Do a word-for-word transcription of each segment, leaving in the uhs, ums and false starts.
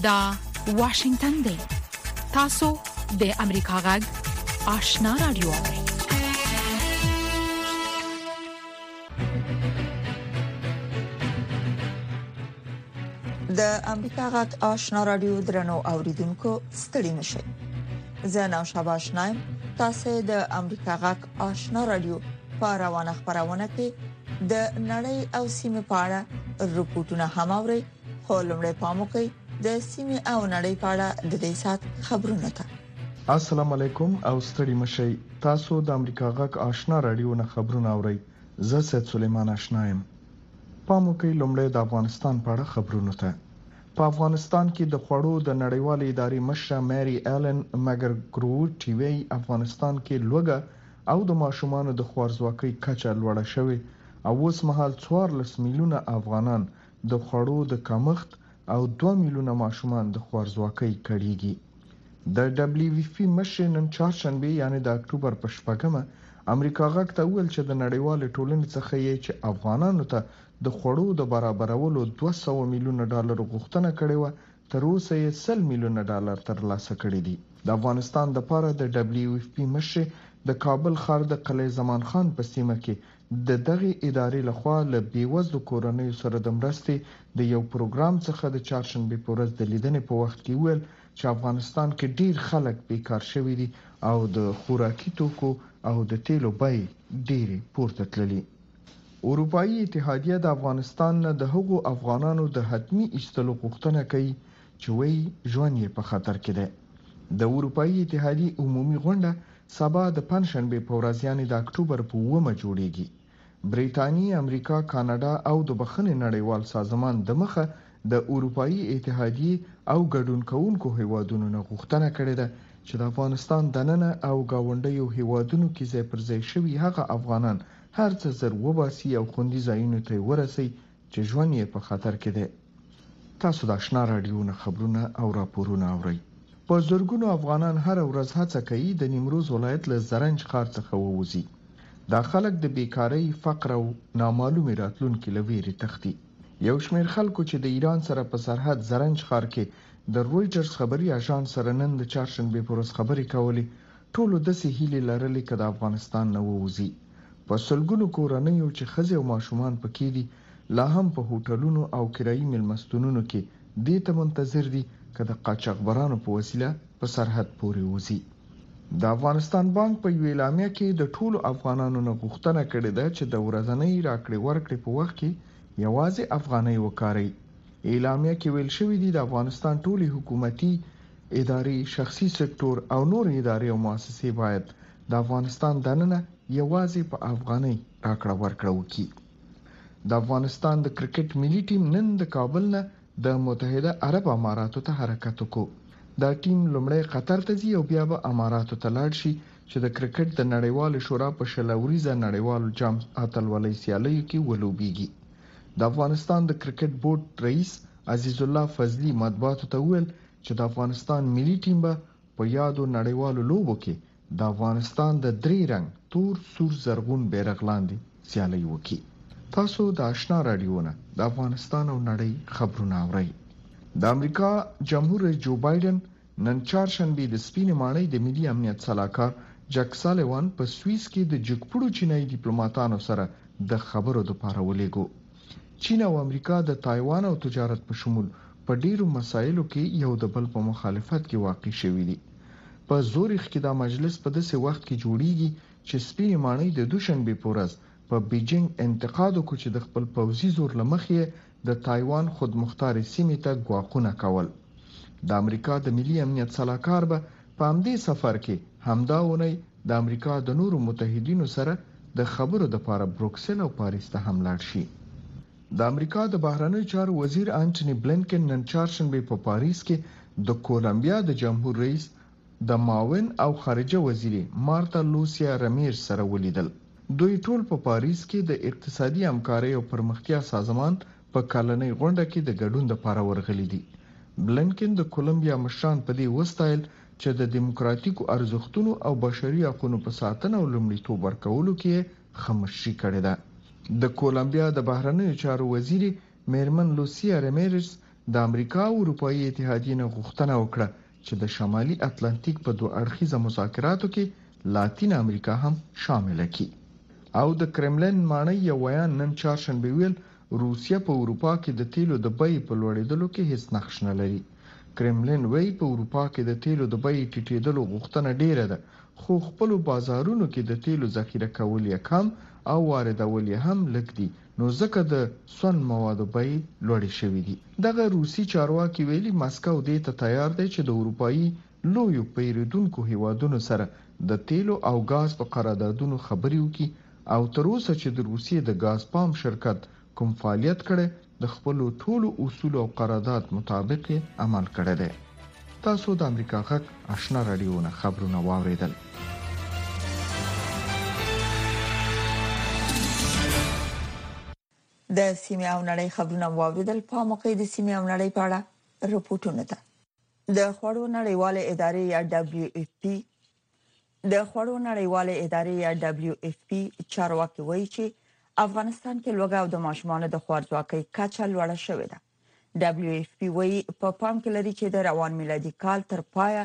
دا واشنگتن دی. تاسو د امریکا غږ آشنا رادیو اورئ. د امریکا غږ آشنا رادیو درنو اوریدونکو ستړي مشه. زه نو شاباش نایم. تاسو د امریکا غږ آشنا رادیو په روانه خبرونه کې د نړۍ او سیمه په اړه رپورټونه هم اورئ. خو لمړی پام وکړئ د سیمه او نړۍ په اړه د دې سات خبرونه ته. السلام علیکم او ستړي مشه. تاسو د امریکا غږ آشنا رادیو نه خبرونه اورئ. زه سید سلیمان آشنا یم. پام وکړئ لمړی د افغانستان په اړه خبرونه ته. په افغانستان کې د خوړو د نړیوالې ادارې مشره مری ایلن مګرګروټي وی افغانستان کې لوګه او د ماشومانو د خوارځواکۍ کچه لوړه شوې او اوس مهال څوارلس میلیونه افغانان د خوړو د کمښت او دوه میلیونه ماشومان د خوارځواکۍ کړيږي. د دبليو اف پی مشر نن چهارشنبه یعنی د اکتوبر په شپږمه امریکا غږ ته ویل چې د نړیوال ټولنې څخه یې چې افغانانو ته د خوړو د برابرولو دوه سوه میلیونه ډالر غوښتنه کړې و، تر اوسه یې سل میلیونه ډالر ترلاسه کړي دي. د افغانستان د لپاره د دبليو اف پی مشر د کابل ښار د قلعه زمان خان په سیمه کې د دغه ادارې لخوا له بیوزلو کورنیو سره د مرستې د یو پروګرام څخه د چهارشنبه په ورځ د لیدنې په وخت کې ویل چې افغانستان کې ډیر خلک بیکار شوي دي او د خوراکي توکو او د تیلو بیې ډېرې پورته تللي. اروپایي اتحادیه د افغانستان نه د هغو افغانانو د حتمی ایستلو غوښتنه کوي چې وایي ژوند یې په خطر کې دی. د اروپایي اتحادیې عمومي غونډه سبا د پنځشنبه په ورځ یعنی د اکتوبر په اوومه جوړیږي. بریټانیا، امریکا، کاناډا او د بخښنې نړیوال سازمان د مخه د اروپایي اتحادیې او ګډون کوونکو هیوادونو نه غوښتنه کړې ده چې د افغانستان دننه او گاونډیو هیوادونو کې ځای پر ځای شوي هغه افغانان هر څه زر وباسي او خوندي ځایونو ته ورسي چې ژوند یې په خطر کې دی. تاسو د آشنا رادیو نه خبرونه او راپورونه اورئ. په زرګونو افغانان هر ورځ هڅه کوي د نیمروز ولایت له زرنج ښار څخه ووځي. دا خلک د بیکاری، فقر او نامعلومې راتلونکي له ویرې تښتي. یو شمېر خلکو چې د ایران سره په سرحد زرنج ښار کې د رویټرز خبري اژانس سره نن د چهارشنبه په ورځ خبرې کولې، ټولو داسې هیلې لرلې چې د افغانستان نه ووځي. په سلګونو کورنیو چې ښځې او ماشومان پکې دي لا هم په هوټلونو او کرایي میلمستونونو کې دې ته منتظر دي چې د قاچاقبرانو په وسیله په سرحد پورې وځي. د افغانستان بانک په یو اعلامیه کې د ټولو افغانانو نه غوښتنه کړې ده چې د ورځنۍ راکړې ورکړې په وخت کې یوازې افغانۍ وکاروي. اعلامیه کې ویل شوی دی د افغانستان ټولې حکومتي ادارې، شخصي سکتور او نور ادارې او مؤسسې باید د افغانستان دننه یوازې په افغانۍ راکړه ورکړه وکړي. د افغانستان د کرکټ ملي ټیم نن د کابل نه د متحده عرب اماراتو ته حرکت وکړ. دا ټیم لومړی قطر ته ځي او بیا به اماراتو ته لاړ شي چې د کرکټ د نړیوال شورا په شلوریزه نړیوال جام اتلولۍ سیالیو کې ولوبېږي. د افغانستان د کرکټ بورډ رئیس عزیز الله فضلی مطبوعاتو ته ویل چې د افغانستان ملي ټیم به په یادو نړیوالو لوبو کې د افغانستان د درې رنګ تور، سور، زرغون بیرغ لاندې سیالي وکړي. تاسو د آشنا رادیو نه د افغانستان او نړۍ خبرونه اورئ. د امریکا جمهور رئیس جو بایدن نن چهارشنبه د سپینې ماڼۍ د ملي امنیت سلاکار جک سالیوان په سویس کې د جګپړو چینایي ډیپلوماټانو سره د خبرو لپاره ولېږو. چین او امریکا د تایوان او تجارت په شمول په ډیرو مسایلو کې یو د بل په مخالفت کې واقع شوي دي. په زوریخ کې دا مجلس په داسې وخت کې جوړیږي چې سپینې ماڼۍ د دوشنبه په ورځ په بیجینګ انتقاد وکړ چې د خپل پوځي زور له مخې د تایوان خودمختار سیمې ته ګواښونه کول. د امریکا د ملي امنیت سلاکار به په همدې سفر کې همدا اونۍ د امریکا د نورو متحدینو سره د خبرو لپاره بروکسل او پاریس ته هم لاړ شي. د امریکا د بهرنیو چارو وزیر انټونی بلینکن نن چهارشنبه په پاریس کې د کولمبیا د جمهور رئیس د معاون او خارجه وزیر مارتا لوسیا رمیرز سره ولیدل. دوی ټول په پاریس کې د اقتصادي همکارۍ او پرمختیا سازمان په کلنۍ غونډه کې د ګډون لپاره ورغلي دي. بلینکن د کولمبیا مشران په دې وستایل چې د دیموکراتیکو ارزښتونو او بشري حقوقو په ساتنه او لومړیتوب ورکولو کې خاموشي کړې ده. د کولمبیا د بهرنیو چارو وزیر میرمن لوسیا رمیرز د امریکا او اروپאי اتحادیې نه غوښتنه وکړه چې د شمالي اتلانتیک په دوه اړخیزه مذاکراتو کې لاتین امریکا هم شامل کړي. او د کرملین مانی یو بیان نن چهارشنبه ویل روسیه په اروپا کې د تیلو د بیې په لوړېدلو کې هیڅ نقش نه لري. کرملین وایي په اروپا کې د تیلو د بیې ټیټېدلو غوښتنه ډیره ده، خو خپل بازارونو کې د تیلو ذخیره کول یې کم او واردول یې هم لږ دي، نو ځکه د سون موادو بیې لوړې شوې دي. دغه روسي چارواکي ویلي مسکو دې ته تیار دی چې د اروپאי لویو پیریدونکو هیوادونو سره د تیلو او غاز په قراردادونو خبرې وکړي او تر اوسه چې د روسیې د غاز پام شرکت کوم فعالیت کړي د خپل ټولو اصول او قرارداد مطابق عمل کړی دی. تاسو د امریکا غږ آشنا رادیو نه خبرونه واوریدل. د سیمه او نړۍ خبرونه واوریدل. په موقع د سیمه او نړۍ په اړه رپورټونه ده. د خوړو نړیواله ادارې یا دبليو اف پی د خوړو نړیواله ادارې یا دبليو اف پی چارواکي وایي چې افغانستان کې لوږه او د ماشومانو د خوارځواکۍ کچه لوړه شوې ده. دبليو اف پی وایي په پام کې لري چې د روان میلادي کال تر پایه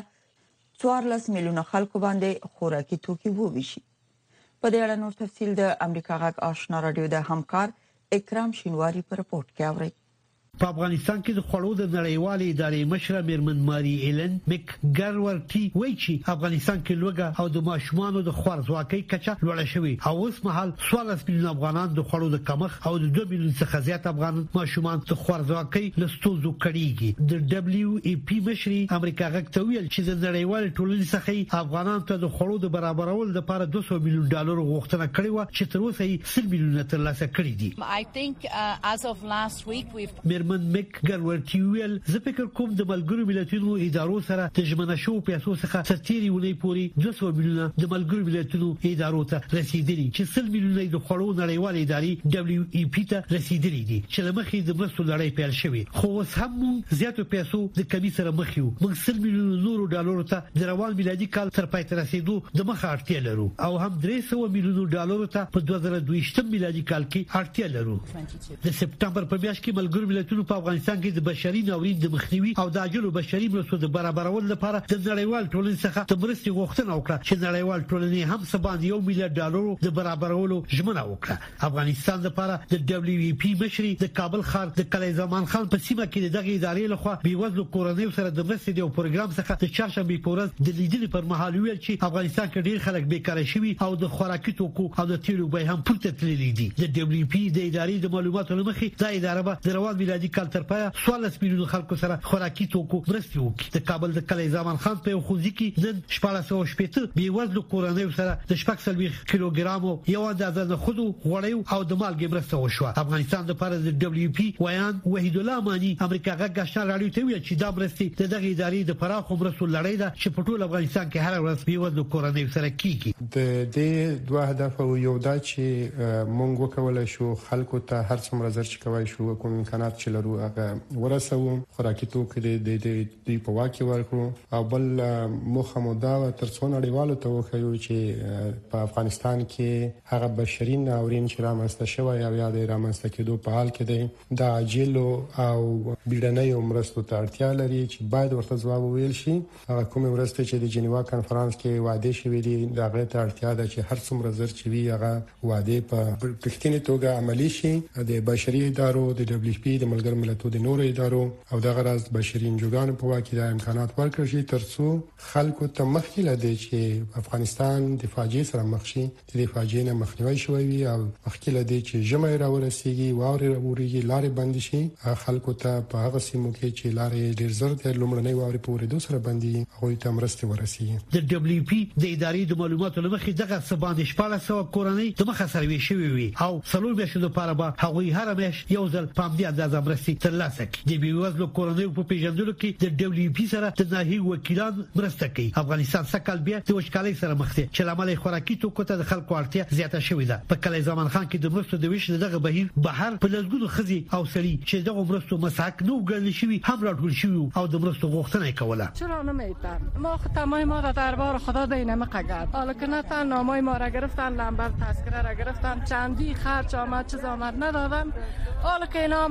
څوارلس میلیونه خلکو باندې خوراکي توکي وویشي. په دې اړه نور تفصیل د امریکا غږ آشنا رادیو د همکار اکرام شینواری په رپورت کې اوري. په افغانستان کې د خوړو د نړیوالې ادارې مشره میرمن ماري ایلن میک ګرورټي وایي چې افغانستان کې لوږه او د ماشومانو د خوارځواکۍ کچه لوړه شوې او اوس مهال څوارلس میلیونه افغانان د خوړو د کمښت او د دوه میلیونه څخه زیات افغان ماشومان د خوارځواکۍ له ستونزو کړيږي. د دبليو ای پی مشري امریکا غږ ته ویل چې د نړیوال ټولنې څخه افغانانو ته د خوړو د برابرولو لپاره دوه سوه میلیون ډالر غوښتنه کړې و چې تر اوسه یې سل میلیونه ترلاسه کړي دي. I think uh, as of last week we've میرمن میک ګرورټي ویل زه فکر کوم د ملګرو ملتونو ادارو سره د ژمنه شو پیسو څخه ستېری ونی پوری دوه سوه میلیونه د ملګرو ملتونو ادارو ته رسیدلي چې سل میلیونه د خوړو نړیوال ادارې دبليو ای پی ته رسیدلي دي چې لمخې د مرستو لړۍ پیل شوې، خو اوس هم زیاتو پیسو د کمی سره مخ یو. موږ سل میلیونه نورو ډالرو ته د روان میلادي کال تر پای ته رسیدو د مخه اړتیا لرو او هم درې سوه میلیونه ډالرو ته په دوه زره دوه شپږم میلادي کال کې اړتیا لرو. د سپټمبر په میاشت کې ملګرو ملتونو په افغانستان کې د بشري ناورین د مخنیوي او د اجلو بشري مرستو د برابرولو لپاره د نړیوال ټولنې څخه د مرستې غوښتنه وکړه چې نړیوال ټولنې هم سبا یو میلیارډ ډالر د برابرولو ژمنه وکړه. افغانستان لپاره د دبليو ای پی مشري د کابل ښار د کلی زمان خان په سیمه کې دغه ادارې لخوا بیوزلو کورنیو سره د مرستې د پروګرام څخه د چهارشنبه په ورځ د لیدنې پر مهال ویل چې افغانستان کې ډیر خلک بیکاره شوي او د خوراکي توکو او د تیلو بیې هم پورته تللي دي. د دبليو ای پی د ادارې د معلوماتو لمخې دا اداره به د روان میلادي کال تر پایه څوارلس میلیونه خلکو سره خوراکي توکو مرستې وکړي. د کابل د کلی زمان خان په خوځي کې نن شپږ سوه شپږ بیوزلو کورنیو سره د شپږ سلويخ کیلوګرامو یو اندازه د خودو غوړیو او د مالګې مرسته وشوه. افغانستان لپاره د دبليو پی ویان وحید الله مانی امریکا غږ آشنا رادیو ته ویل چې دا مرستې د دغه ادارې د پراخو مرستو لړۍ ده چې په ټول افغانستان کې هر ورځ بیوزلو کورنیو سره کیږي. د دې دوه هدف یو دا چې مونږ وکولای شو خلکو ته هر څومره زر چې کوي شو کوم امکانات چې لرو هغه ورسوو، خوراکي توکي د دې په واکه ورکړو او بل مخه مو دا تر څو نړیوالو ته وښیو چې په افغانستان کې هغه بشري ناورین چې رامنځته شوی او یا د رامنځته کېدو په حال کې دی د عاجلو او بیړنیو مرستو ته اړتیا لري چې باید ورته ځواب وویل شي. هغه کومه مرسته چې د جنیوا کانفرنس کې وعده شوې دي دا غوښتنه ته اړتیا ده چې هر څومره زر چې وي هغه وعده په پښتني توګه عملی شي. د بشري ادارو د دبليو پی د ملګر ملتونو د نورو ادارو او د غرض بشري انجوګانو په واکه د امکانات ورکړي شي ترڅو خلکو ته مخکې لدی چې افغانستان د فاجعه سره مخ شي، د فاجعه نه مخنیوي شوی وي او مخکې لدی چې جمع راورسیږي واوري راوريږي لارې بند شي خلکو ته په هغه سیمو کې چې لارې ډیر زر د لومړنۍ واوري په ورېدو سره بندي هغه ته مرسته ورسیږي. د دبليو پی د ادارې د معلوماتو لمخې دغه سباند شپږ سوه کورنۍ د مخه سروي شوی وي او څلور میاشتې لپاره به هغوی هر میاشت یو ځل په همدې اندازه مرستې ترلاسه کړي. د بیوزلو کورنیو په پیژندلو کې د دبليو پی سره د ناحیې وکیلان مرسته کوي. افغانستان سکهال بیا د وچکالۍ سره مخ دی چې لامل خوراکي توکو ته د خلکو اړتیا زیاته شوې ده. په کله زمان خان کې د مرستو د ویش دغه بهیر بهر په لږونو خزي او سړي چې دغه مرستو مسحق نو ګڼل شوی هم راټول شوی او د مرستو غوښتنه کوله. چرا نمیتن ما تمام ما در دربار خدا دینه مقگد حالا که نتن نامای ما را گرفتن لنبر تذکره را گرفتن چندی خرچ آمد چیز آمد ندادن حالا که این آمد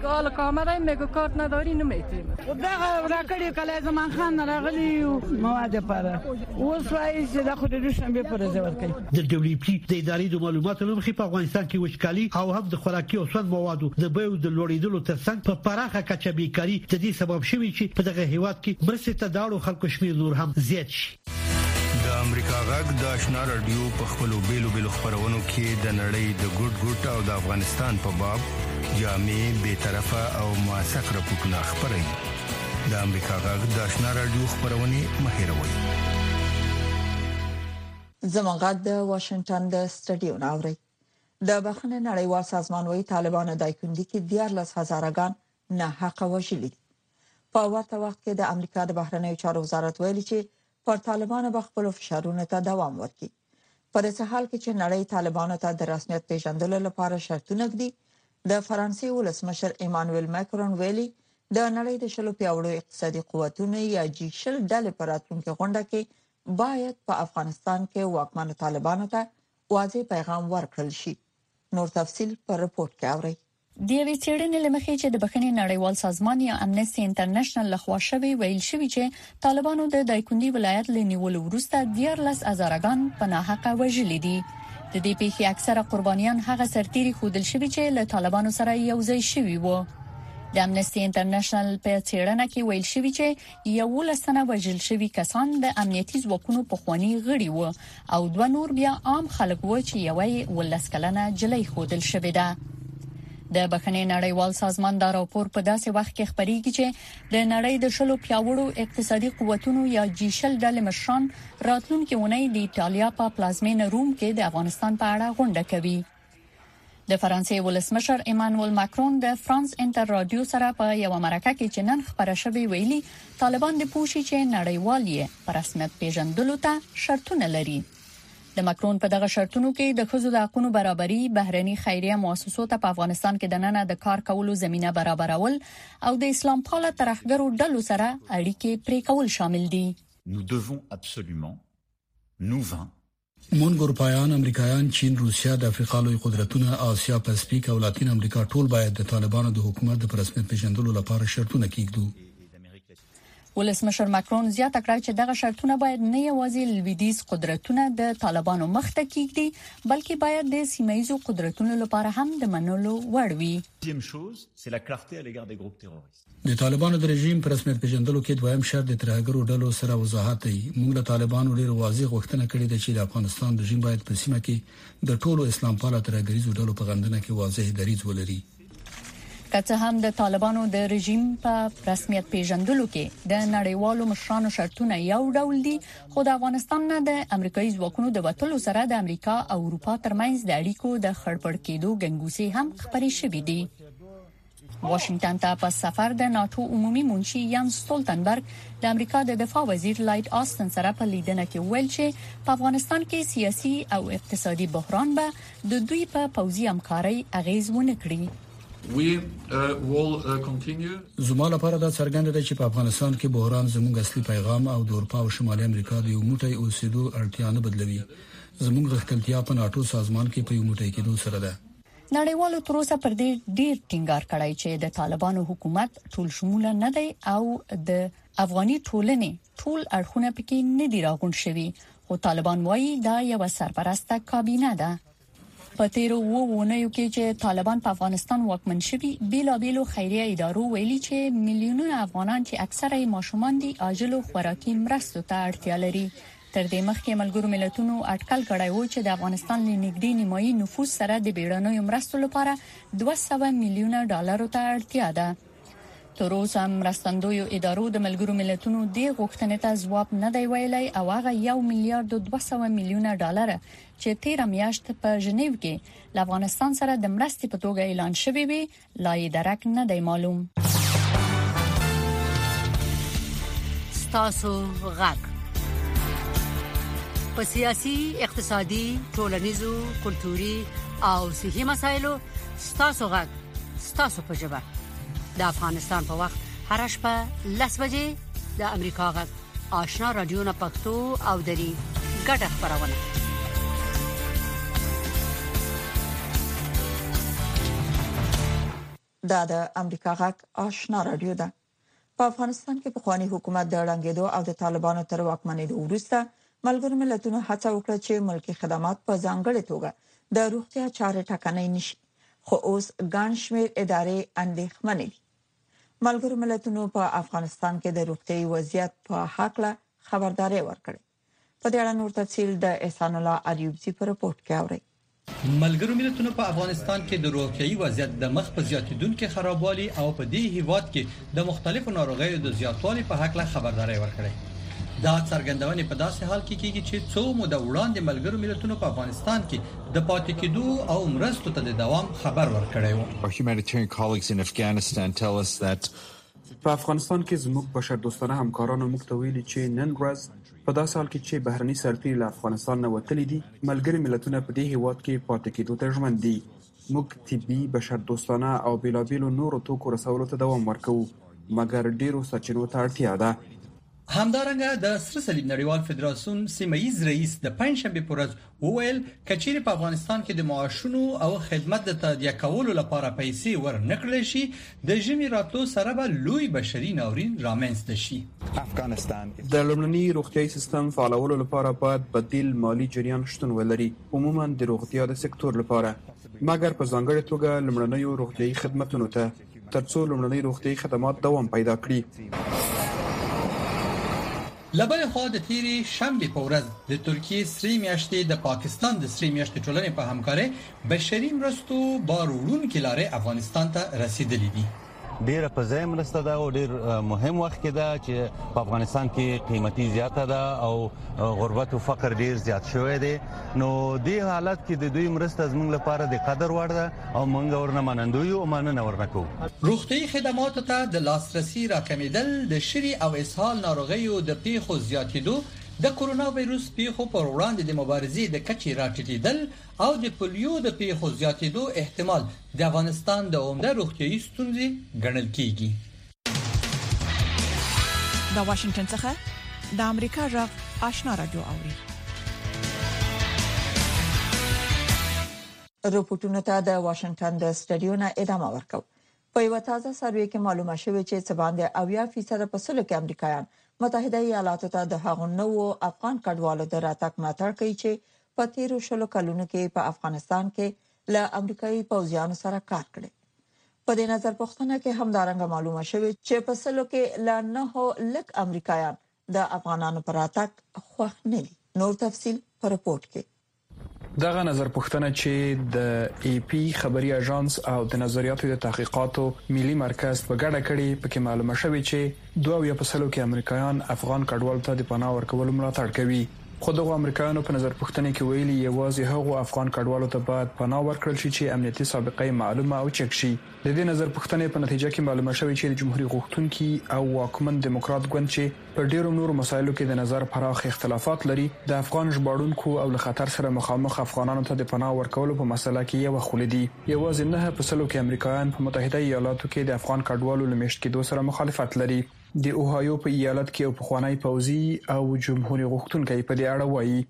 حالا که آمدیم میگو کارت نداری نمیتیم. دغه راکړی کله زمان خان راغلی مواد پاره اوس وایي چې د خود دوشنبه پر ځور کوي. د دبليو پی د ادارې د معلوماتو لمخې په افغانستان کې وشکالي او هم د خوراکي او سون موادو د بیو د لوړېدلو ترڅنګ په پراخه کچه بیکاري د دې سبب شوی چې په دغه هیواد کې مرستې ته داړو خلکو شمیر نور هم زیات شي. د امریکا غږ د آشنا رادیو په خپلو بیلو بیلو خبرونو کې د نړۍ د ګډ ګډ او د افغانستان په باب جامع به طرفه او موثق راپورټونه خبري. د امریکا غږ د آشنا رادیو خبرونه مهیروي. زمونږ د واشنگټن د سټډیو ناوړي د بخښنې نړیوال سازمان وايي طالبانو د دایکندي کې دیارلس هزارګان نه حق وژلي. په ورته وخت کې د امریکا د بهرنیو چارو وزارت ویلي چې پر طالبانو به خپل فشارونو ته دوام ورکړي. په دې حال کې چې نړۍ طالبانو ته د رسمیت پیژندلو لپاره شرطونه ږدي، د فرانسې ولسمشر ایمانوئل ماکرون ویلي د نړۍ د شلو پیاوړو اقتصادي قوتونو یا جی شل ډلې پر راتلونکي غونډه کې باید په افغانستان کې واکمن طالبانو ته واضح پیغام ورکړل شي. نور تفصيل په رپورت کې اورئ. د یوې څېړنې لمخې چې د بخښنې نړیوال سازمان یا امنستي انټرنیشنل لخوا شوی ویل شوی چې طالبانو د دایکندي ولایت له نیولو وروسته دیارلس هزارګان په ناحقه وژلي دي. د دې پیښې اکثره قربانیان هغه سرتیري ښودل شوي چې له طالبانو سره یو ځای شوي وو. د امنستي انټرنیشنل په څېړنه کې ویل شوی چې یولس تنه وژل شوي کسان د امنیتي ځواکونو پخوانی غړي وو او دوه نور بیا عام خلک وو چې یوې ولس کلنه جلۍ ښودل شوې ده. د بخښنې نړیوال سازمان دا راپور په داسې وخت کې خبريږي چې د نړۍ د شلو پیاوړو اقتصادي قوتونو یا جی شل ډلې مشران راتلونکي اونۍ د ایتالیا په پلازمینه روم کې د افغانستان په اړه غونډه کوي. د فرانسې ولسمشر ایمانوئل ماکرون د فرانس انټر رادیو سره په یو مرکه کې چې نن خبره شوې ویلي طالبان د پوښي چې نړیوال یې په رسمیت پیژندلو ته شرطونه لري. د ماکرون په دغه شرطونو کې د ښځو د حقوقو برابري، بهرني خیریه مؤسسو ته په افغانستان کې د ننه د کار کولو زمينه برابرول او د اسلام پاله ترهګرو ډلو سره اړیکې پرې کول شامل دي. Nous devons absolument nous vingt مونږ اروپایان، امریکایان، چین، روسیا، د افریقا لوی قدرتونه، آسیا پاسفیک او لاتین امریکا ټول باید د طالبانو د حکومت د رسمیت پیژندلو لپاره شرطونه کېږدو. ولسمشر ماکرون زیاته کړه چې دغه شرطونه باید نه یوازې لویدیز قدرتونه د طالبانو مخ ته کېږدي بلکې باید د سیمایي قدرتونو لپاره هم د منلو وړ وي. د طالبانو د رژیم پر رسمیت پیژندلو کې دویم شرط د ترهګرو ډلو سره وضاحت دی. موږ له طالبانو ډیر واضح غوښتنه کړې ده چې د افغانستان رژیم باید په سیمه کې د ټولو اسلام پاله ترهګریزو ډلو په غندنه کې واضح دریځ ولري. که څه هم د طالبانو د رژیم په رسمیت پیژندلو کې د نړیوالو مشرانو شرطونه یو ډول دي، خو د افغانستان نه د امریکایي ځواکونو د وټلو سره د امریکا او اروپا ترمنځ د اړیکو د خړپړ کېدو ګنګوسې هم خبرې شوې دي. واشنگټن ته په سفر د ناتو عمومي منشي یان ستولتنبرګ د امریکا د دفاع وزیر لایټ آستن سره په لیدنه کې ویل چې په افغانستان کې سیاسي او اقتصادي بحران به د دوی په پوځي همکارۍ اغیز ونه کړي. We uh, will uh, continue. زما لپاره دا څرګنده ده چې په افغانستان کې بحران زموږ اصلي پیغام او د اروپا او شمالي امریکا د یو موټی اوسېدو اړتیا نه بدلوي. زموږ غښتلتیا په ناتو سازمان کې په یو موټی کېدو سره ده. نړیوالو تر اوسه پر دې ډیر ټینګار کړی چې د طالبانو حکومت ټول شموله نه دی او د افغاني ټولنې ټول اړخونه پکې نه دي راغونډ شوي، خو طالبان وایي دا یو سرپرسته کابینه ده. په تیرو وو ونیو کې چې طالبان په افغانستان واکمن شوي، بیلا بیلو خیریه ادارو ویلي چې میلیونونه افغانان چې اکثره یې ماشومان دي عاجلو خوراکي مرستو ته اړتیا لري. تر دې مخکې ملګرو ملتونو اټکل کړی و چې د افغانستان له نږدې نیمایي نفوس سره د بیړنیو مرستو لپاره دوه سوه میلیونه ډالرو ته اړتیا ده. تر اوسه مرستندویو ادارو د ملګرو ملتونو د غوښتنې ته ځواب نه دی ویلی او هغه یو میلیارډ دوه سوه میلیونه ډالر چې تیر میاشت په ژنیو کې له افغانستان سره د مرستې په توګه اعلان شوی وي لا یې درک نه دی معلوم. ستاسو غږ په سیاسي، اقتصادي، ټولنیزو، کلتوري او صحي مسایلو ستاسو غږ ستاسو په ژبه د افغانستان په وخت هر شپه لس بجې د امریکا غږ آشنا رادیو نه پښتو او دري ګډه خبرونه. دا د امریکا غږ آشنا رادیو ده. په افغانستان کې په خواني حکومت د وړاندېدو او د طالبانو تر واکمنۍ وروسته ملګرو ملتونو هڅه وکړه چې ملکی خدمات په ځانګړي توګه د روغتیا چارې ټاکنۍ نشي، خو اوس ګڼ شمېر ادارې اندېښمنې دي. ملګرو ملتونو په افغانستان کې د روغتیايي وضعیت په حق له خبرداري ورکړه. په دې اړه نور تفصیل د احسان الله اریوبزي په رپورت کې اورئ. ملګرو ملتونو په افغانستان کې د روغتیايي وضعیت د مخ په زیاتیدونکو خرابوالي او په دې هیواد کې د مختلفو ناروغیو د زیاتوالي په حق له خبرداري ورکړه. دا څرګندونه په داسې حال کې کیږي چې څو موده وړاندې ملګرو ملتونو په افغانستان کې د پاتې کېدو او مرستو ته د دوام خبر ورکړی و. Our humanitarian colleagues in Afghanistan tell us that په افغانستان کې زموږ بشردوستانه همکارانو موږ ته ویلي چې نن ورځ په داسې حال کې چې بهرني سرتیري له افغانستان نه وتلي دي، ملګري ملتونه په دې هیواد کې پاتې کېدو ته ژمن دي. موږ طبي، بشردوستانه او بیلابیلو نورو توکو رسولو ته دوام ورکوو، مګر ډیرو سرچینو ته اړتیا ده. همدارنګه د سره صلیب نړیوال فدراسیون سیمه‌ییز رئیس د پنځشنبه په ورځ وویل کچېرې په افغانستان کې د معاشونو او خدمت د تادیه کولو لپاره پیسې ورنکړل شي، د ژمي راتلو سره به لوی بشري ناورین رامنځته شي. افغانستان د لومړني روغتیايي سیستم فعالولو لپاره باید بدیل مالی جریان شتون ولري، عموما د روغتیا د سکتور لپاره، مګر په ځانګړي توګه لومړنیو روغتیايي خدماتو ته ترڅو لومړني روغتیايي خدمات دوام پیدا کړي. لبل خو د تیری شنبه په ورځ د ترکیه سری میاشتې د پاکستان د سری میاشتې ټولنې په همکارۍ بشري مرستو بار وړونکې لارې افغانستان ته رسیدلې دي. ډیره په ځای مرسته ده او ډیر مهم وخت کې ده چې په افغانستان کې قیمتي زیاته ده او غربت او فقر ډیر زیات شوی دی. نو دې حالت کې د دوی مرسته زموږ لپاره د قدر وړ ده او موږ ورنه منندوی او مننه ورنکو. روغتي خدماتو ته د لاسرسي راکمېدل، د شری او اسهال ناروغیو د پیښو زیاتېدو، د کورونا وایروس پیښو پر وړاندې د مبارزې د کچې راټیټېدل او د پولیو د پیښو زیاتېدو احتمال د افغانستان د عمده روغتیايي ستونزې ګڼل کېږي. د واشنگټن څخه د امریکا غږ آشنا رادیو اوري. رپورټونه ته د واشنگټن د سټډیو نه ادامه ورکو. په یو تازه سروې کې معلومه شوې چې څه باندې اویا فیصد په سلو کې امریکایان متحده ایالاتو ته د هغو نوو افغان کډوالو د راتګ ملاتړ کوي چې په تیرو شلو کلونو کې په افغانستان کې له امریکایي پوځیانو سره کار کړی. په دې نظر پوښتنه کې همدارنګه معلومه شوې چې په سلو کې لا نه لک امریکایان د افغانانو پر راتګ خوښ نه دي. نور تفصیل په رپورت کې. دغه نظر پوښتنه چې د ای پی خبري اژانس او د نظریاتو د تحقیقاتو ملي مرکز په ګډه کړي، پکې معلومه شوې چې دوه یا په سلو کې امریکایان افغان کډوالو ته د پناه ورکولو ملاتړ کوي. خو دغه امریکایانو په نظر پوښتنه کې ویلي یوازې هغو افغان کډوالو ته باید پناه ورکړل شي چې امنیتي سابقه معلومه او چک شي. د دې نظر پوښتنې په نتیجه کې معلومه شوې چې د جمهوریت غوښتونکي او واکمن دیموکرات ګوند چې په ډیرو نورو مسایلو کې د نظر پراخ اختلافات لري، د افغان ژباړونکو او له خطر سره مخامخ افغانانو ته د پناه ورکولو په مسله کې یو خولې دي. یوازې نه په سلو کې امریکایان په متحده ایالاتو کې د افغان کډوالو لمشت کېدو سره مخالفت لري. د اوهایو په ایالت کې یو پخوانی پوځي او جمهوریت غوښتونکي په دې اړه وایي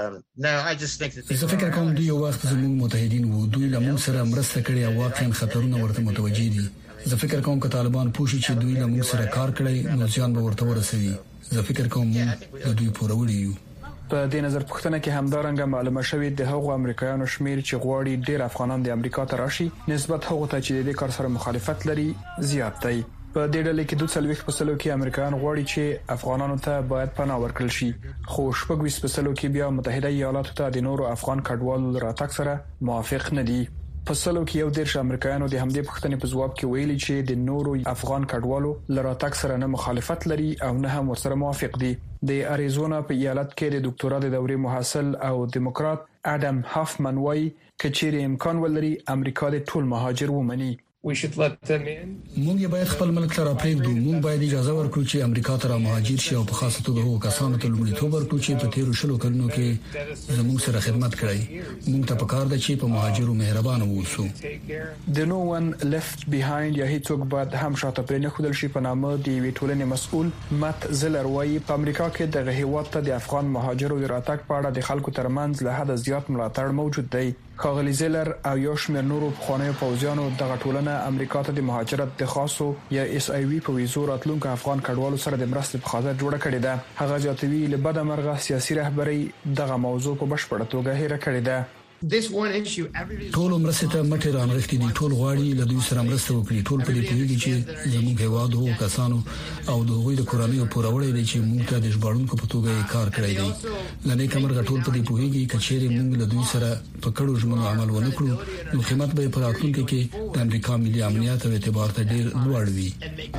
زه فکر کوم دوی یو وخت زموږ متحدین وو، دوی له موږ سره مرسته کړې او واقعا خطرونه ورته متوجي دي. زه فکر کوم چې طالبان پوښي چې دوی له موږ سره کار کړی نو ځان به ورته ورسوي. زه فکر کوم چې دوی پوروړي یو. په دې نظر پوښتنه کې همدارنګه معلومه شوې د هغو امریکایانو شمیر چې غواړي ډېر افغانان د امریکا ته راشي نسبت هغو ته چې د دې کار سره مخالفت لري زیات دی. په دې ډله کې دوه څلويخ په سلو کې امریکایان غواړي چې افغانانو ته باید پناه ورکړل شي، خو شپږ په سلو کې بیا متحده ایالاتو ته د نورو افغان کډوالو راتګ سره موافق نه دي. په سلو کې یو دیرش امریکایانو د همدې پوښتنې په ځواب کې ویلي چې د نورو افغان کډوالو لراتګ سره نه مخالفت لري او نه هم ورسره موافق دي. د اریزونا په ایالت کې د ډاکټورا د دورې محصل او دیموکرات اډم هافمن وايي کچېرې امکان ولري امریکا د ټول مهاجر ومني. موږ یې باید خپل ملک ته راپرېږدو. موږ باید اجازه ورکړو چې امریکا ته را مهاجر شي او په خاصه توګه هغو کسانو ته لومړیتوب ورکړو چې په تیرو شلو کلونو کې زموږ سره خدمت کړی. موږ ته پکار ده چې په مهاجرو مهربان اوسو. د نو ون لیفت بیهایند یا هیڅوک باید هم شاته پرې نه ښودل شي په نامه د یوې ټولنې مسؤل مات زلر وايي په امریکا کې د هیواد ته د افغان مهاجرو د راتګ په اړه د خلکو ترمنځ له حد زیات ملاتړ موجود دی. ښاغلي زیلر او یو شمېر نورو پخوانیو پوځیانو دغه ټولنه امریکا ته د مهاجرت د خاصو یا اس ای وی په ویزو راتلونکو افغان کډوالو سره د مرستې په خاطر جوړه کړې ده. هغه زیاتوي له بده مرغه سیاسي رهبري دغه موضوع په بشپړه توګه هېره کړې ده. ټول مرستې ته مټې رانغښتې دي. ټول غواړي له دوی سره مرسته وکړي. ټول په دې پوهیږي چې زموږ هیواد او کسانو او د هغوی د کورنیو پوروړی دی چې موږ ته د ژباړونکو په توګه کار کړی دی. لنې کمرغه ټول په دې پوهیږي چې چیرې موږ له دوی سره په کړو ژمنو عمل ونه کړو نو قیمت به په راتلونکي کې د امریکا ملي امنیت او اعتبار ته ډیر لوړ وي.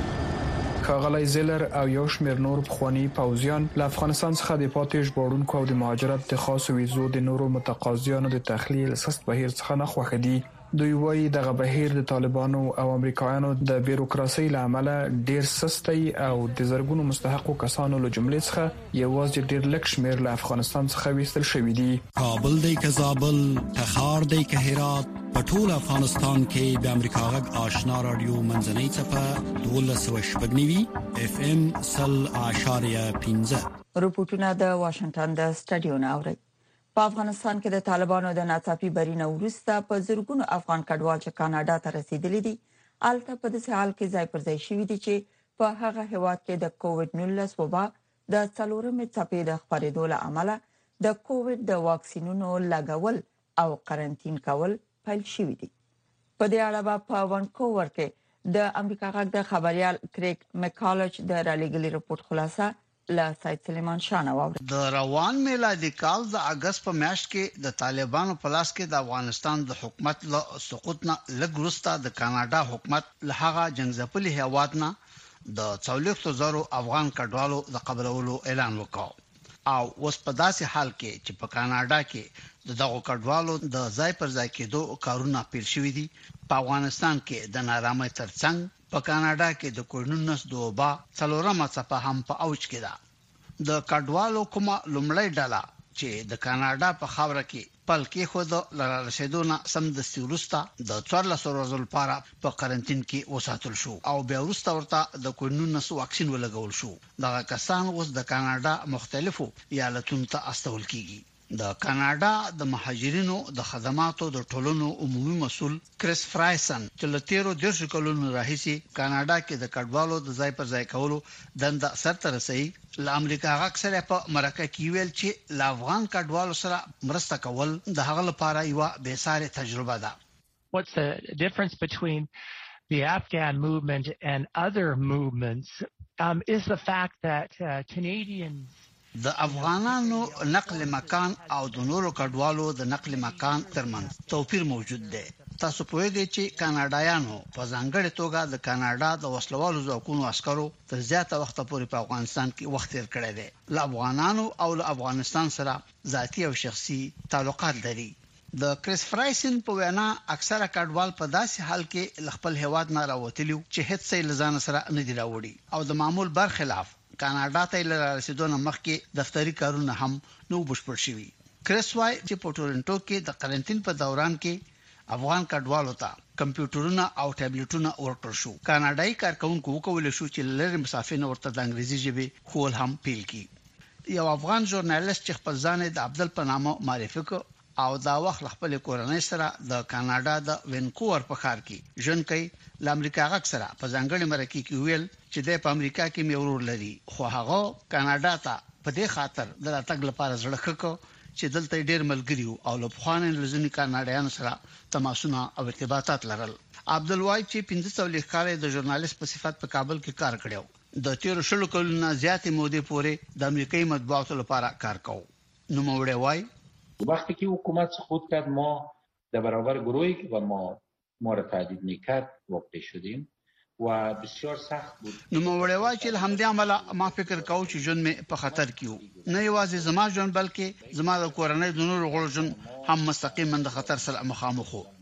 ښاغلی زیلر او یو شمېر نور پخوانی پوځیان له افغانستان څخه د پاتې ژباړونکو او د مهاجرت د خاصو ویزو د نورو متقاضیانو د تخلیل سست بهیر څخه نه خوښ دي. دوی وایي دغه بهیر د طالبانو او امریکایانو د بیروکراسي له امله ډیر سستي او د زرګونو مستحقو کسانو له جملې څخه یوازې ډیر لږ شمېر له افغانستان څخه ویستل شوي دي. کابل دی که زابل، تخار دی که هرات، په ټول افغانستان کې د امریکا غږ آشنا رادیو منځنۍ څپه دولس سوه شپږ نوي اف ام سل اشاریه پنځه. رپورټونه د واشنگټن د سټډیو نه اوري. په افغانستان کې د طالبانو د ناڅاپي برینه وروسته په زرګونو افغان کډوال چې کاناډا ته رسیدلي دي الته په داسې حال کې ځای پر ځای شوي دي چې په هغه هیواد کې د کووډ نولس وبا د څلورمې څپې د خپرېدو له امله د کووډ د واکسینونو لګول او قرنطین کول پیل شوي دي. په دې اړه په وانکوور کې د امریکا غږ د خبريال کریګ مکالچ د رالېګلي رپورت خلاصه لا سید سلیمان شاه نواب. د روان میلادي کال د اگست په میاشت کې د طالبانو په لاس کې د افغانستان د حکومت له سقوط نه لږ وروسته د کاناډا حکومت له هغه جنگځپلي هیواد نه د څلوېښتو زرو افغان کډوالو د قبولولو اعلان وکړ او اوس په داسې حال کې چې په کاناډا کې د دغو کډوالو د ځای پر ځای کېدو کارونه پیل شوي دي. په افغانستان کې د نارامۍ ترڅنګ په کاناډا کې د کووډ نولس د وبا څلورمه څپه هم په اوج کې ده. د کډوالو کومه لومړی ډله چې د کاناډا په خاوره کې پل کې خود لاره رسیدونه سم د سیروستا د څوارلس ورځې لپاره په قرنطین کې وساتل شو او بیا وروسته ورته د کووډ نولس واکسین ولګول شو. دغه کسان اوس د کاناډا مختلفو ایالتونو ته استول کیږي. د کاناډا د مهاجرینو د خدماتو د ټولنو عمومي مسؤل کریس فرایسن چې له تیرو دیرشو کلونو راهیسي کاناډا کې د کډوالو د ځای پر ځای کولو دنده سرته رسي له امریکا غږ سره په مرکه کې ویل چې له افغان کډوالو سره مرسته کول د هغه لپاره یو بې ساري تجربه ده. What's the difference between the Afghan movement and other movements um, is the fact that uh, Canadians د افغانانو نقل مکان او د نورو کډوالو د نقل مکان ترمنځ توپیر موجود دی. تاسو پوهیږئ چې کاناډایانو په ځانګړي توګه د کاناډا د وسلوالو ځواکونو عسکرو تر زیاته وخت پورې په افغانستان کې وخت تیر کړی دی. له افغانانو او له افغانستان سره ذاتي او شخصي تعلقات لري. د کریس فرایسن په وینا اکثره کډوال په داسې حال کې خپل هیواد نه راوتلیو چې هیڅ څه لزان سره نه دی راوړي او د معمول برخلاف کاناډا ته لاره رسیدونه مخکې دفتری کارونه هم نو بشپړ شوي. کریس وايي چې په ټورنټو کې د قرنطین په دوران کې افغان کډوالو ته کمپیوټرونه او ټابلیټونه ورکړل شو. کاناډایي کارکونکو وکول شو چې لری مسافرینو ورته د انګریزي ژبه خول هم پیل کړي. یو افغان ژورنالیست چې خپل ځان د عبدل په نامه معرفي کړ او دا وخت خپل کورنۍ سره د کاناډا د وینکوور په ښار کې ژوند کوي. ل امریکا غږ سره په ځانګړي مرکه کې ویل چې د امریکا کې میورور لري خو هغه کاناډا ته په دې خاطر د راتګ لپاره زړه خکو چې دلته ډېر ملګری او له خوانې لزنی کاناډایانو سره تماسونه او ارتباطات لرل. عبدالوای چې پنځه سوه کال د ژورنالیست په صفت په کابل کې کار کړو. د تیر شلو کلونو زیاتې مودې پورې د امریکایي مطبوعاتو لپاره کار کوي. نو موړی وای وقتی که حکومت سقوط کرد ما در برابر گروهی که با ما ما را تهدید میکرد واقع شدیم و بسیار سخت بود. نو موړی وای چې همدې عمله ما فکر کاوه چې ژوند مې په خطر کې و. نه یوازې زما ژوند بلکې زما د کورنۍ د نورو غړو ژوند هم مستقیما د خطر سره مخامخ و.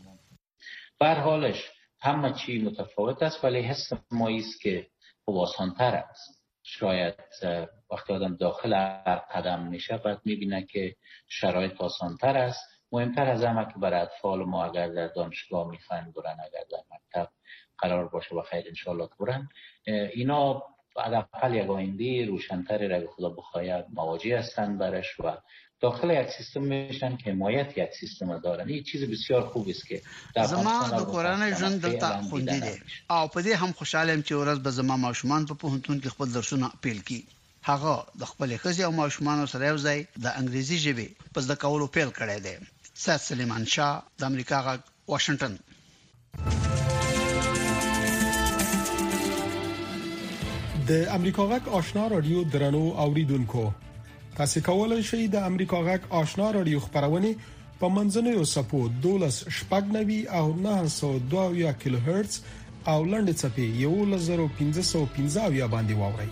به هر حالش همه چی متفاوت است ولی حس ما است که خوب آسان‌تر است. شاید وقتی آدم داخل هر قدم میشه بعد میبینه که شرایط آسان‌تر است. مهمتر از همه که برای اطفال ما اگر در دانشگاه میخواین برن، اگر در مکتب قرار باشه بخیر انشالله برن، اینا حداقل یک آینده روشنتری را خدا بخواهد مواجه هستند برش و داخل یک سیستم میشن که حمایت یک سیستم دارن. این چیز بسیار خوب است که در زما د کورنۍ ژوند دلته خوندې دي او په دې هم خوشاله يم چې ورځ به زما ماشومان په پوهنتون کې خپل درسونه پیل کړي. هغه د خپل ښځې او ماشومان سره یو ځای د انګریزي ژبې په زده کولو پیل کړی دی. سید سلیمان شاه، د امریکا غږ، واشنگټن. د امریکا غږ آشنا رادیو درنو اوریدونکو، تاسو کولای شئ د امریکا غږ آشنا رادیو خبرونه په منځنوي سپو دولس شپږ نوي او نه سو دوه کیلو هرتز او لنډ چپی یو لزر پنځه سو پنځه باندې واورئ.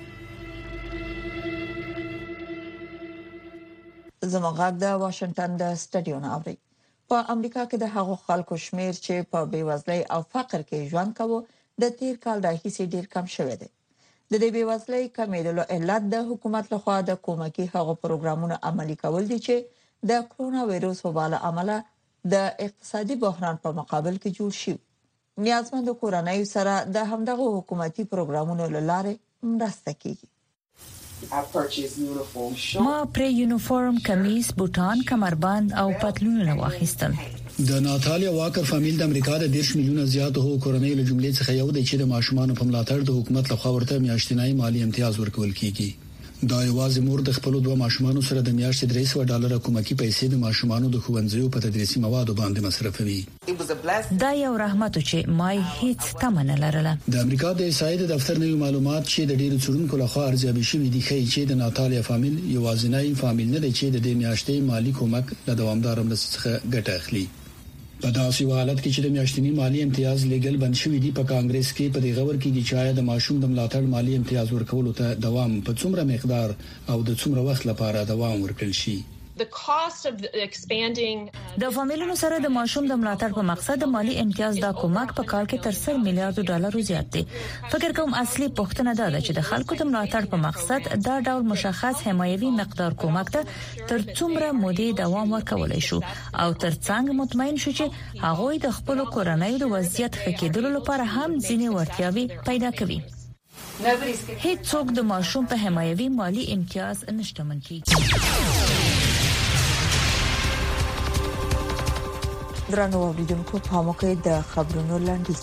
زموږ د واشنگټن د سټډیو ناوړي په امریکا کې د هغو خلکو شمیر چې په بیوزلۍ او فقر کې ژوند کوي د تیر کال راهیسې ډیر کم شوی دی. د دې بیوزلۍ کمیدلو علت د حکومت لخوا د کومکي هغو پروګرامونو عملي کول دي چې د کرونا وایروس وبال عمله د اقتصادي بحران په مقابل کې جوړ شي. نیازمند کورنۍ سره د همدغه حکومتي پروګرامونو لاره مرسته کوي. ما پری یونیفورم، کمیس، بوټان، کمربند او پتلون واخیستل. د ناتالیا واکر فامیل د امریکا د دیرش میلیونه زیات هو کورنۍ له جملې څخه یو دی چې د ماشومان په ملاتړ د حکومت لخوا ورته میاشتنی مالی امتیاز ورکول کیږي. دا یوازې مور د خپل دوه ماشومان سره د میاشتې درې سوه ډالر کومکی پیسې د ماشومان د ښوونځیو په تدریسي موادو باندې مصرفوي. دا یو رحمت چې مای هیڅ تمنه لرله. د امریکا د احصایې د دفتر نوي معلومات چې د ډیرو څېړونکو لخوا ارزیابي شوي دي ښیي چې د ناتالیا فامیل یوازینی فامیل نه دی چې د دې میاشتې مالی کومک له دوامدار مرستې څخه ګټه اخلي. په داسې حالت کې چې د میاشتنی مالی امتیاز لیګل بند شوی دی، په کانګرس کې په دې غور کې د چای د ماشوم د ملاتړ مالی امتیاز ورکولو ته دوام په څومره مقدار او د څومره وخت لپاره دوام ورکړل شي. د فامیلونو سره د ماشوم د ملاتړ په مقصد د مالی امتیاز دا کومک په کال کې تر سل میلیارډ ډالر زیات دی. فکر کوم اصلي پوښتنه دا ده چې د خلکو د ملاتړ په مقصد دا ډول مشخص حمایوي مقدار کومک ته تر څومره مودې دوام ورکولای شو او تر څنګه مطمئن شو چې هغه د خپل کورنۍ د وضعیت ښه کېدلو لپاره هم ځینې وړتیاوې پیدا کوي. هیڅ څوک د ماشوم په حمایوي مالی امتیاز نشټمن کیږي. درنو اوریدونکو، په موقع د خبرونو لاندې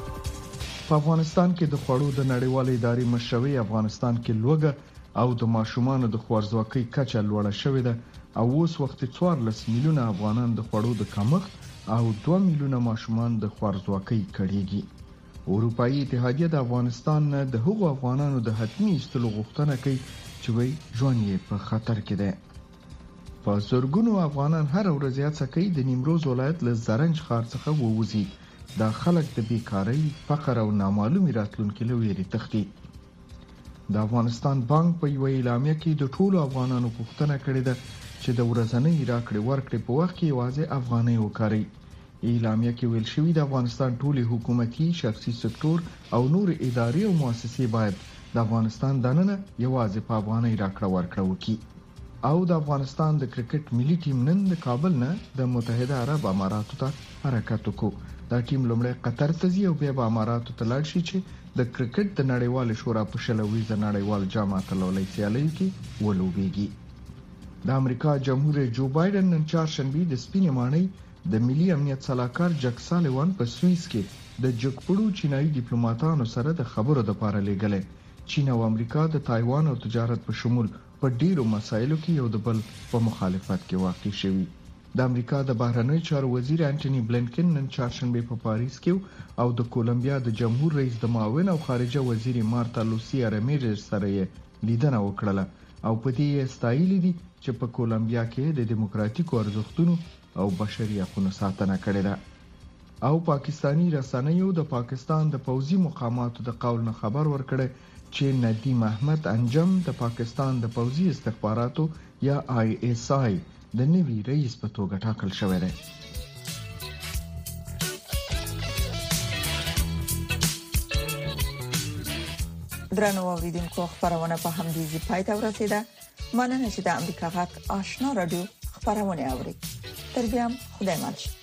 په افغانستان کې د خوړو د نړیوالې ادارې مشروي افغانستان کې لوګه او د ماشومان د خوارځواکۍ کچه لوړه شوې ده او اوس وخت څوارلس میلیونه افغانان د خوړو د کمښت او دوه میلیونه ماشومان د خوارځواکۍ کړيږي. اروپאי اتحادیه د افغانستان نه د هغو افغانانو د حتمي استلو غوښتنه کوي چې وي ژوند یې په خطر کې ده. په زورګونو افغانان هر ورځ هڅه کوي د نیمروز ولایت له زرنج ښار څخه ووځي. دا خلک د بیکاری، فقر او نامعلومي راتلونکو له ویرې تښتي. د افغانستان بانک په یو اعلامیه کې د ټولو افغانانو غوښتنه کړې ده چې د ورځنۍ راکړې ورکړې په وخت کې یوازې افغانۍ وکړي. اعلامیه کې ویل شوی د افغانستان ټولي حکومتي، شخصي سکتور او نور ادارې او مؤسسې باید د افغانستان دننه یوازې په افغانۍ راکړه ورکړه وکړي. او د افغانستان د کرکټ ملي ټیم نن د کابل نه د متحده عرب اماراتو ته حرکت وکړ. دا ټیم لومړی قطر ته ځي او بیا به اماراتو ته لاړ شي چې د کرکټ د نړیوال شورا په شلويزه نړیوال جام اتلولۍ سیالۍ کې ولوبېږي. د امریکا جمهور جو بایدن نن چهارشنبه د سپینې ماڼۍ د ملي امنیت صلاحکار جک سالیوان په سوئیس کې د جګپړو چینایي ډیپلوماټانو سره د خبرو لپاره لېږلې. چین او امریکا د تایوان او تجارت په شمول په ډیرو مسایلو کې یو د بل په مخالفت کې واقع شوي. د امریکا د بهرنیو چارو وزیر انټونی بلینکن نن چهارشنبه په پاریس کې او د کولمبیا د جمهور رئیس د معاون او خارجه وزیر مارتا لوسیا رمیرز سره یې لیدنه وکړه او په دې استایلی دي چې په کولمبیا کې د دیموکراتیکو ارزښتونو او بشري حقوقو ساتنه کړې ده. او پاکستانی رسنیو د پاکستان د پوځي مقاماتو د قول نه خبر ورکړي چې ندیم احمد انجم د پاکستان د پوځي استخباراتو یا آی ایس آی د نوي رئیس په توګه ټاکل شوی دی. درنو اوریدونکو، خبرونه په همدې ځای پای ته ورسیده. مننه چې د امریکا غږ آشنا رادیو خبرونه اوري. تر بیا خدای مل.